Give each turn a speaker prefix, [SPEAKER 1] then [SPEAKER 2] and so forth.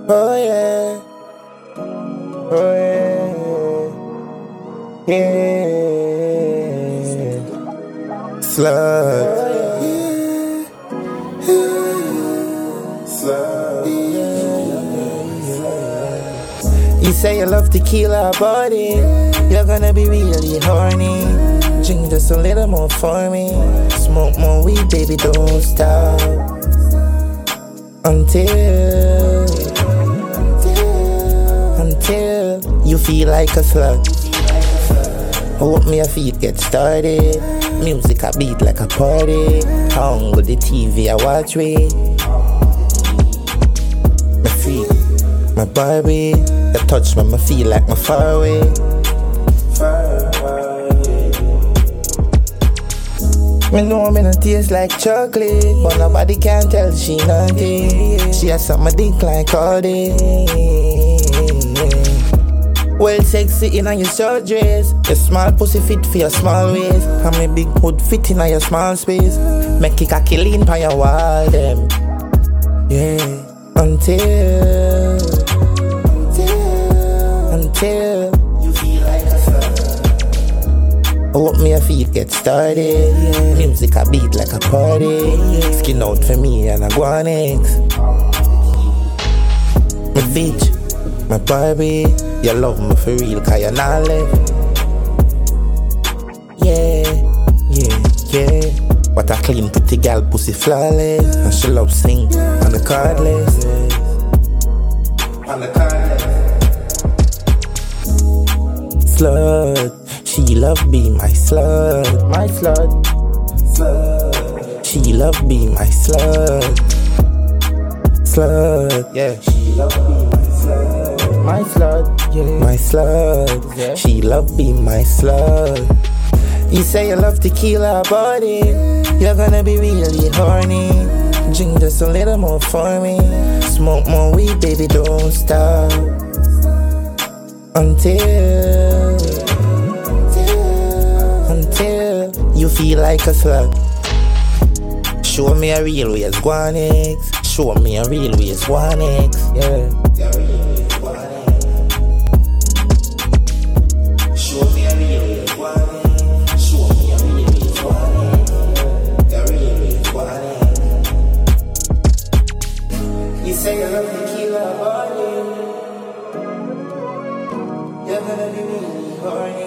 [SPEAKER 1] Oh yeah, oh yeah, yeah. Slug, slug. You say you love tequila, buddy. You're gonna be really horny. Drink just a little more for me. Smoke more weed, baby, don't stop until you feel like a slug. Hope me a feet get started. Music a beat like a party. Hung with the TV I watch with. My feet, my Barbie. The touch when I feel like my far away. Me know me no taste like chocolate, but nobody can tell she naughty. She has something dick like all day. Well sexy in your short dress. Your small pussy fit for your small waist. And my big hood fit in your small space. Make it cocky lean by your wall them. Yeah, until you feel like a slug. Hope me a feet get started. Music a beat like a party. Skin out for me and I go on X. My bitch, my Barbie. You love me for real cause you're not left. Yeah, yeah, yeah. What a clean pretty gal pussy flawless. And she love sing on the cardless. On the cardless. Slut, she love be my slut. My slut, slut. She love be my slut. Slut, yeah. She love be my slut. My slut, yeah. My slut, yeah. She love be my slut. You say you love tequila, buddy. You're gonna be really horny. Drink just a little more for me. Smoke more weed, baby, don't stop until you feel like a slug. Show me a real way as one X. Show me a real way as one X. Yeah. Show me a real way as one X. Show me a real way as one X. A real way as one X. You say you love tequila, buddy. You're gonna be really horny.